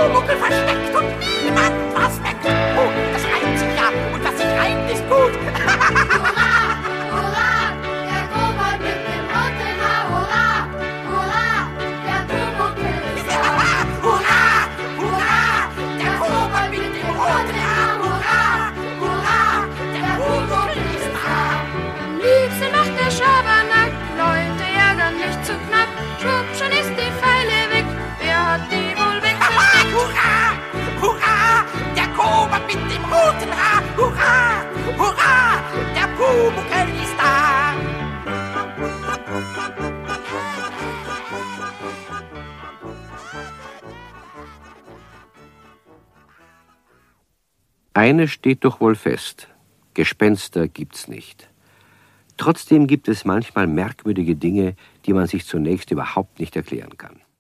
Pumuckl versteckt und niemand was merkt. Oh, das reimt sich ja und was sich reimt ist gut. Hurra, hurra, der Kobold mit dem roten Haar. Hurra, hurra, der Pumuckl ist da. Hurra, hurra, der Kobold mit dem roten Haar. Hurra, hurra, der Pumuckl ist da. Am liebsten macht der Schabernack, Leute ärgern nicht zu knapp. Schwupp, schon ist die Pfeile weg, wer hat die wohl weggesteckt? Hurra, hurra, der Kobold mit dem roten Haar. Hurra, hurra, der Pumuckl ist da. Eines steht doch wohl fest: Gespenster gibt's nicht. Trotzdem gibt es manchmal merkwürdige Dinge, die man sich zunächst überhaupt nicht erklären kann.